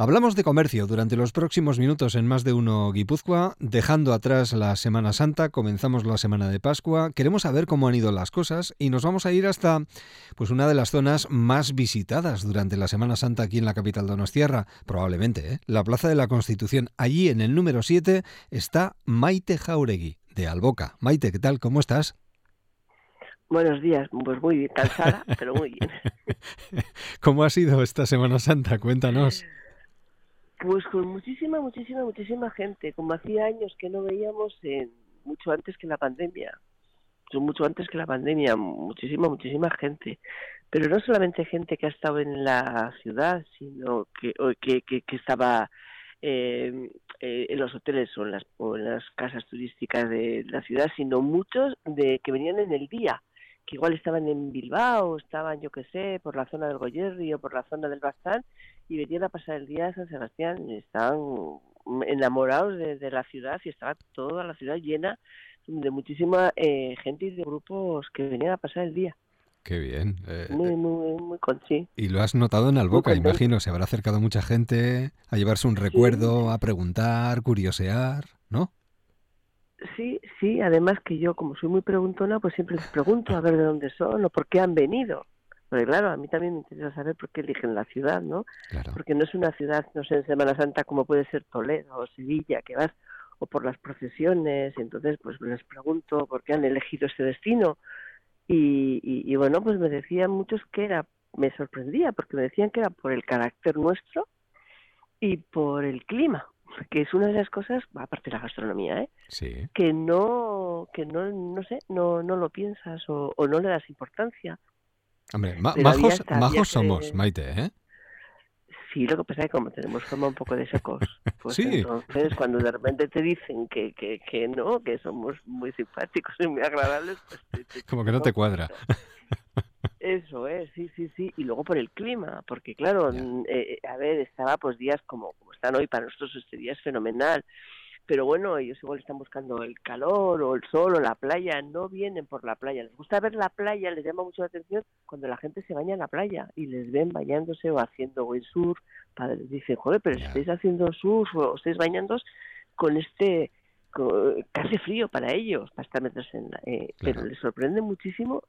Hablamos de comercio durante los próximos minutos en Más de Uno Guipúzcoa, dejando atrás la Semana Santa, comenzamos la Semana de Pascua, queremos saber cómo han ido las cosas y nos vamos a ir hasta una de las zonas más visitadas durante la Semana Santa aquí en la capital donostiarra, probablemente, la Plaza de la Constitución. Allí en el número 7 está Maite Jáuregui, de Alboca. Maite, ¿qué tal? ¿Cómo estás? Buenos días, pues muy bien, cansada, pero muy bien. ¿Cómo ha sido esta Semana Santa? Cuéntanos. Pues con muchísima gente, como hacía años que no veíamos mucho antes que la pandemia. Muchísima gente. Pero no solamente gente que ha estado en la ciudad, sino que estaba en los hoteles o en las casas turísticas de la ciudad, sino muchos que venían en el día, que igual estaban en Bilbao, estaban, yo qué sé, por la zona del Goierri o por la zona del Baztán, y venían a pasar el día de San Sebastián, y estaban enamorados de la ciudad, y estaba toda la ciudad llena de muchísima gente y de grupos que venían a pasar el día. Qué bien. Muy sí. Y lo has notado en Muy Alboca, contento. imagino. Se habrá acercado mucha gente a llevarse un Sí, recuerdo, a preguntar, curiosear, ¿no? sí, además que yo, como soy muy preguntona, pues siempre les pregunto a ver de dónde son o por qué han venido. Porque claro, a mí también me interesa saber por qué eligen la ciudad, ¿no? Claro. Porque no es una ciudad, no sé, en Semana Santa como puede ser Toledo o Sevilla, que vas o por las procesiones, y entonces pues les pregunto por qué han elegido este destino. Y bueno, pues me decían muchos me sorprendía, porque me decían que era por el carácter nuestro y por el clima, que es una de las cosas, aparte de la gastronomía, Sí. no sé, no lo piensas o no le das importancia. Hombre, Pero había majos somos, que... Maite, ¿eh? Sí, lo que pasa es que como tenemos fama un poco de secos, pues Sí. entonces cuando de repente te dicen que no, que somos muy simpáticos y muy agradables, pues te Como que no choca te un cuadra. poquito. Eso es, sí. Y luego por el clima, porque claro, Ya. a ver, estaba pues días como están hoy, para nosotros este día es fenomenal. Pero bueno, ellos igual están buscando el calor o el sol o la playa, no vienen por la playa. Les gusta ver la playa, les llama mucho la atención cuando la gente se baña en la playa y les ven bañándose o haciendo windsurf. Dicen, joder, pero si Ya. estáis haciendo surf o estáis bañándos con que hace frío para ellos, para estar metidos pero Claro. les sorprende muchísimo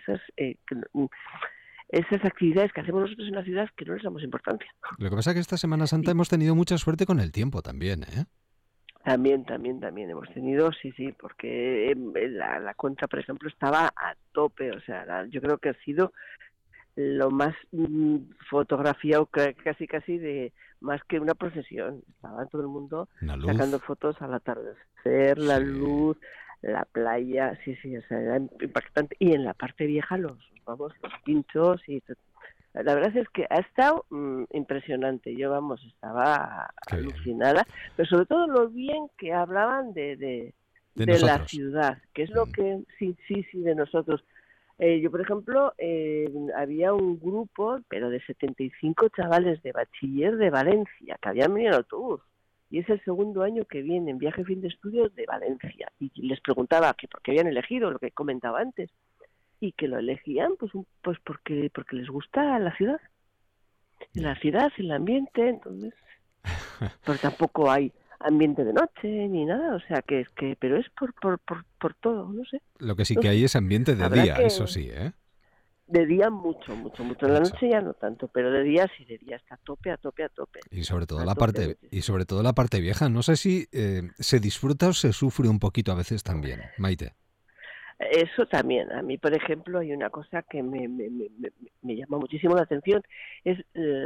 esas actividades que hacemos nosotros en la ciudad que no les damos importancia. Lo que pasa es que esta Semana Santa Y hemos tenido mucha suerte con el tiempo también, ¿eh? también hemos tenido, sí, porque la cuenta, por ejemplo, estaba a tope, o sea, yo creo que ha sido lo más fotografiado casi de más que una procesión. Estaba todo el mundo Una sacando luz. fotos al atardecer, la Sí. luz, la playa, sí, o sea, era impactante. Y en la parte vieja los pinchos y la verdad es que ha estado impresionante. Yo, estaba Qué bien. alucinada, pero sobre todo lo bien que hablaban De de la nosotros. ciudad, que es lo Mm. que, sí, de nosotros. Yo, por ejemplo, había un grupo, pero de 75 chavales de bachiller de Valencia, que habían venido en autobús. Y es el segundo año que vienen, viaje fin de estudios de Valencia. Y les preguntaba que por qué habían elegido, lo que comentaba antes. Y que lo elegían pues porque les gusta la ciudad. Ya. El ambiente, entonces, pero tampoco hay ambiente de noche ni nada, o sea pero es por todo, Lo que sí no que hay sé. es ambiente de Habrá día, que eso sí, ¿eh? de día mucho, en la Mucho. noche ya no tanto, pero de día sí, de día está a tope, Y sobre todo a tope y muchísimo. sobre todo la parte vieja. No sé si se disfruta o se sufre un poquito a veces también, Maite. Eso también, a mí por ejemplo hay una cosa que me llama muchísimo la atención, es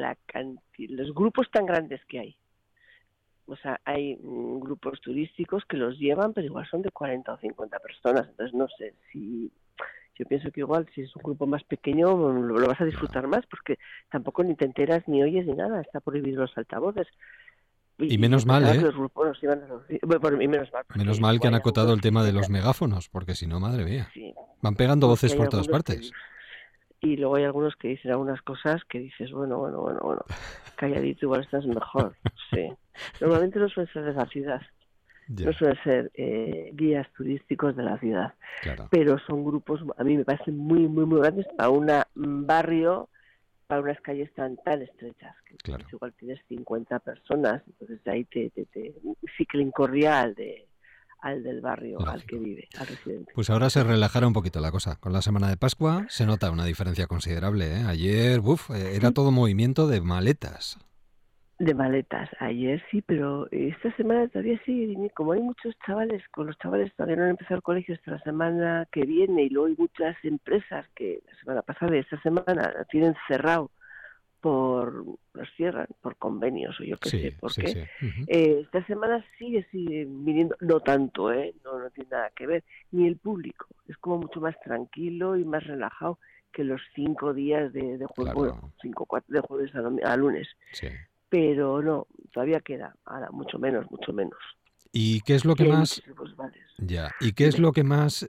los grupos tan grandes que hay. O sea, hay grupos turísticos que los llevan, pero igual son de 40 o 50 personas. Entonces, no sé si... Yo pienso que igual, si es un grupo más pequeño, lo vas a Claro. disfrutar más, porque tampoco ni te enteras ni oyes ni nada. Está prohibido los altavoces. Y Y yo menos mal, pensaba que ¿eh? los grupos nos iban a los... Bueno, y menos mal, Menos porque mal luego que han hay acotado algunos el que tema de dicen que... los megáfonos, porque si no, madre mía. Sí, Van pegando porque voces hay por todas algunos partes. y luego hay algunos que dicen algunas cosas que dices, bueno, calladito igual estás mejor, sí. Normalmente no suelen ser de la ciudad, no Ya, suelen ser guías turísticos de la ciudad, claro. pero son grupos, a mí me parecen muy grandes para un barrio para unas calles tan estrechas, que Claro. pues igual tienes 50 personas, entonces de ahí sí que le incorría al del barrio, al que Lógico. vive, al residente. Pues ahora se relajará un poquito la cosa. Con la semana de Pascua se nota una diferencia considerable, ¿eh? Ayer, era Sí, todo movimiento de maletas. de maletas. Ayer sí, pero esta semana todavía sí. Como hay muchos chavales, con los chavales todavía no han empezado el colegio hasta la semana que viene, y luego hay muchas empresas que la semana pasada y esta semana la tienen cerrado los cierran por convenios o yo qué sé Sí, por sí, qué. sí. Ujú. Esta semana sigue viniendo, no tanto, no tiene nada que ver, ni el público, es como mucho más tranquilo y más relajado que los 5 días de jueves, bueno, Claro, 5, 4 de jueves a lunes, sí. pero no, todavía queda, ahora mucho menos, ¿Y qué es lo que y hay más... muchísimos bares. Ya. ¿Y qué es Dime. lo que más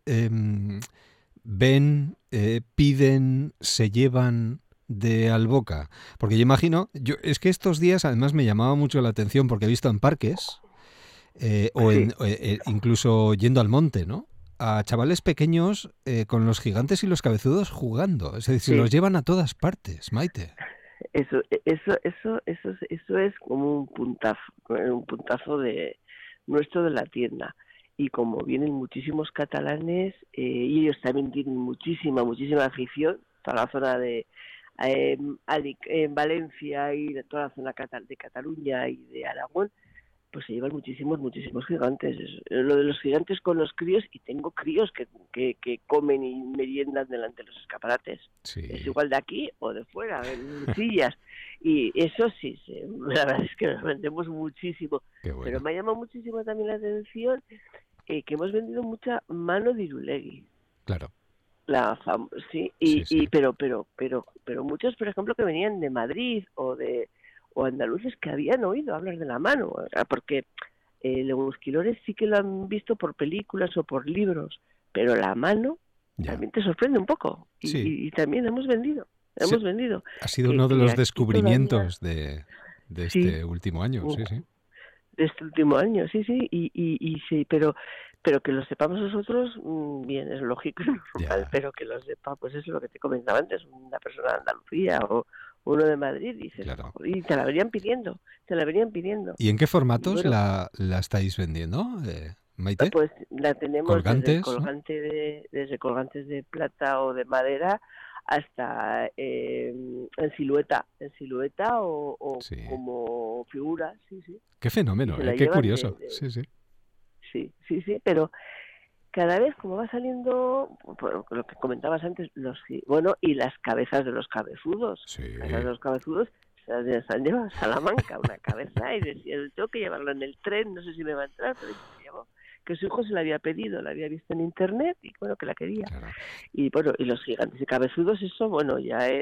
ven, piden, se llevan de Alboca? Porque yo imagino, es que estos días además me llamaba mucho la atención porque he visto en parques Sí, incluso yendo al monte, ¿no? A chavales pequeños con los gigantes y los cabezudos jugando. Es decir, se los sí, llevan a todas partes, Maite. eso es como un puntazo de nuestro de la tienda. Y como vienen muchísimos catalanes, y ellos también tienen muchísima afición, toda la zona de en Valencia y de toda la zona de Cataluña y de Aragón, pues se llevan muchísimos gigantes. Lo de los gigantes con los críos, y tengo críos que comen y meriendan delante de los escaparates. Es Sí, igual de aquí o de fuera, en sillas. Y eso sí, la verdad es que nos vendemos muchísimo. qué Pero bueno. me ha llamado muchísimo también la atención que hemos vendido mucha mano de Irulegui. Claro, Sí, sí, sí. pero muchos, por ejemplo, que venían de Madrid o andaluces que habían oído hablar de la mano, porque los Quilores sí que lo han visto por películas o por libros, pero la mano Ya. también te sorprende un poco, Sí, y también sí, hemos vendido, ha sido uno de que los aquí todavía, descubrimientos de sí, este último año. Sí, sí. de este último año, sí, y sí, pero que lo sepamos nosotros, bien, es lógico y normal, Ya, pero que lo sepa, pues es lo que te comentaba antes, una persona de Andalucía o uno de Madrid, dices, claro. joder, y te la venían pidiendo. ¿Y en qué Y formatos bueno, la estáis vendiendo, Maite? pues la tenemos Colgantes, ¿no? desde colgantes de plata o de madera hasta en silueta o Sí. como figuras, sí, sí, Qué y fenómeno, se la qué llevan curioso. Sí, sí. sí, pero cada vez como va saliendo, por lo que comentabas antes, bueno, y las cabezas de los cabezudos, las cabezas Sí, de los cabezudos se han llevado a Salamanca una cabeza y decía, tengo que llevarlo en el tren, no sé si me va a entrar, pero se llevó, que su hijo se la había pedido, la había visto en internet y bueno, que la quería. claro. Y bueno, y los gigantes y cabezudos, eso bueno,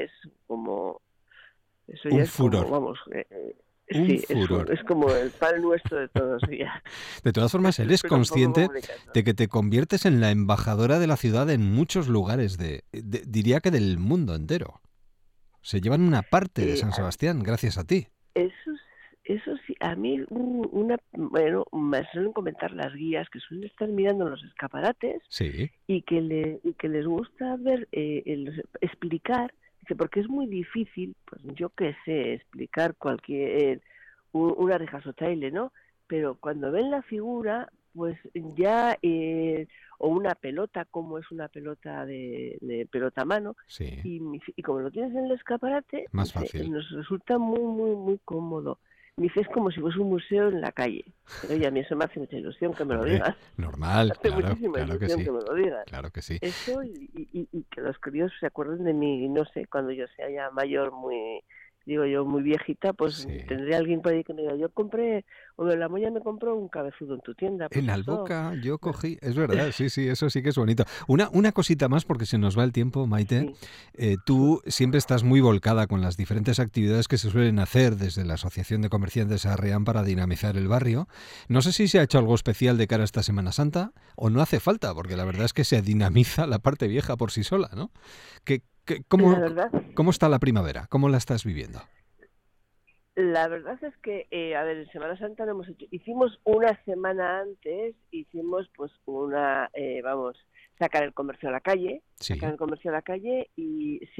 eso ya Un es como, furor, vamos, un sí, furor. es como el pan nuestro de todos los días. De todas formas, eres Suena un poco consciente complicado. de que te conviertes en la embajadora de la ciudad en muchos lugares diría que del mundo entero. Se llevan una parte de Eh, San Sebastián gracias a ti. Eso, eso sí, a mí bueno, me suelen comentar las guías que suelen estar mirando los escaparates Sí, y que les gusta ver, explicar, dice, porque es muy difícil, pues yo qué sé, explicar una rijasotaile, ¿no? Pero cuando ven la figura, pues ya, o una pelota, como es una pelota de pelota a mano, sí, y como lo tienes en el escaparate, más dice, fácil. nos resulta muy cómodo. Me dice, es como si fuese un museo en la calle. Pero oye, a mí eso me hace mucha ilusión que me lo Hombre, digas. Me normal, hace claro, muchísima claro que ilusión sí, que me lo digas. claro que sí. Eso y que los críos se acuerden de mí, no sé, cuando yo sea ya mayor, digo yo, muy viejita, pues Sí. tendré alguien por ahí que me diga, yo compré, o la Moya me compró un cabezudo en tu tienda, pues En eso. Alboca yo cogí, es verdad, sí, sí, eso sí que es bonito. Una cosita más porque se nos va el tiempo, Maite. Sí, Tú siempre estás muy volcada con las diferentes actividades que se suelen hacer desde la Asociación de Comerciantes Arreán para dinamizar el barrio. No sé si se ha hecho algo especial de cara a esta Semana Santa o no hace falta, porque la verdad es que se dinamiza la parte vieja por sí sola, ¿no? la ¿Cómo, verdad. cómo está la primavera? ¿Cómo la estás viviendo? La verdad es que, a ver, en Semana Santa no hemos hecho. Hicimos una semana antes, hicimos pues sacar el comercio a la calle, Sí, y sí,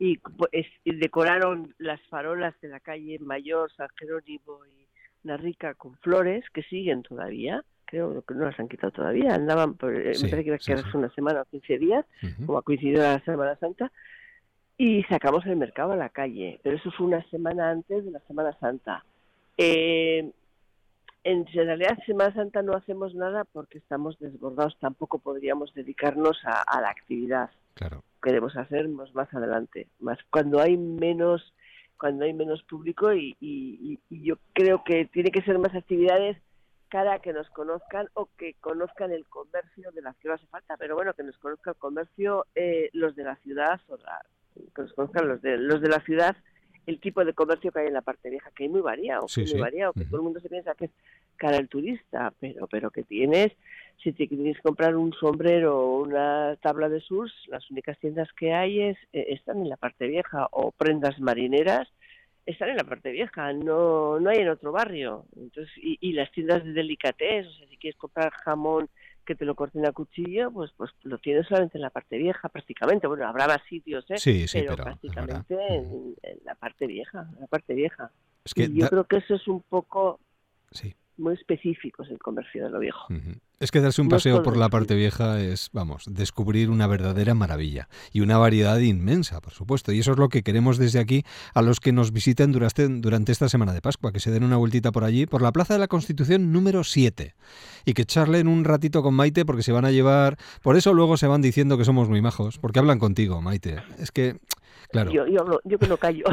y decoraron las farolas de la calle Mayor, San Jerónimo y Narrica con flores que siguen todavía. Creo que no las han quitado todavía, andaban me parece que iba a quedarse una semana o 15 días, como ha coincidido la Semana Santa, y sacamos el mercado a la calle, pero eso fue una semana antes de la Semana Santa. En realidad, Semana Santa no hacemos nada porque estamos desbordados, tampoco podríamos dedicarnos a la actividad. Claro. Queremos hacernos más adelante, más cuando hay menos público y yo creo que tiene que ser más actividades cara a que nos conozcan o que conozcan el comercio de la ciudad. Hace falta, pero bueno, que nos conozca el comercio los de la ciudad que nos conozcan los de la ciudad, el tipo de comercio que hay en la parte vieja, que hay muy variado, que todo el mundo se piensa que es cara al turista, pero que tienes, si te quieres comprar un sombrero o una tabla de surf, las únicas tiendas que hay están en la parte vieja, o prendas marineras están en la parte vieja, no hay en otro barrio. Entonces, y las tiendas de delicatessen, o sea, si quieres comprar jamón que te lo corten a cuchillo, pues lo tienes solamente en la parte vieja, prácticamente. Bueno, habrá más sitios, pero prácticamente en la parte vieja, Es que yo creo que eso es un poco muy específico, es el comercio de lo viejo. Es que darse un paseo por la parte vieja es, descubrir una verdadera maravilla y una variedad inmensa, por supuesto. Y eso es lo que queremos desde aquí a los que nos visiten durante esta semana de Pascua, que se den una vueltita por allí, por la Plaza de la Constitución número 7, y que charlen un ratito con Maite, porque se van a llevar... Por eso luego se van diciendo que somos muy majos, porque hablan contigo, Maite. Es que, claro... Yo que no callo.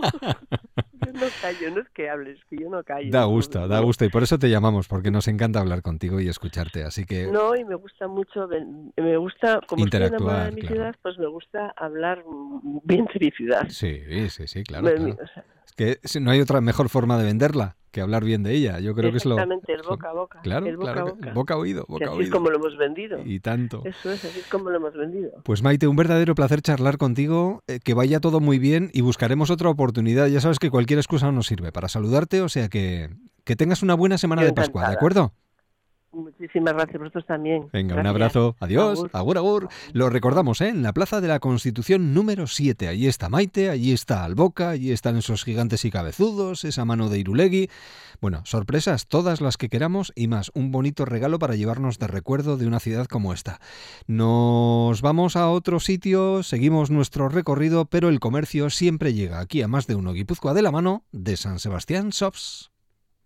Yo no callo, no es que hables, que yo no callo. Da gusto, y por eso te llamamos, porque nos encanta hablar contigo y escucharte, así que... No, y me gusta mucho, como estoy enamorada de mi ciudad, pues me gusta hablar bien de mi ciudad. Sí, claro. Es que no hay otra mejor forma de venderla que hablar bien de ella. Yo creo que es lo... Exactamente, el boca a boca. Claro, el boca a boca. Boca a oído, así es como lo hemos vendido. Y tanto. Eso es, así es como lo hemos vendido. Pues Maite, un verdadero placer charlar contigo, que vaya todo muy bien y buscaremos otra oportunidad. Ya sabes que cualquier excusa nos sirve para saludarte, o sea que tengas una buena semana de Pascua, ¿de acuerdo? Muchísimas gracias, vosotros también. Venga, gracias. Un abrazo. Adiós. Agur. Lo recordamos, en la Plaza de la Constitución número 7. Allí está Maite, allí está Alboca, allí están esos gigantes y cabezudos, esa mano de Irulegui. Bueno, sorpresas todas las que queramos y más. Un bonito regalo para llevarnos de recuerdo de una ciudad como esta. Nos vamos a otro sitio, seguimos nuestro recorrido, pero el comercio siempre llega aquí a Más de Uno Guipúzcoa de la mano de San Sebastián Shops.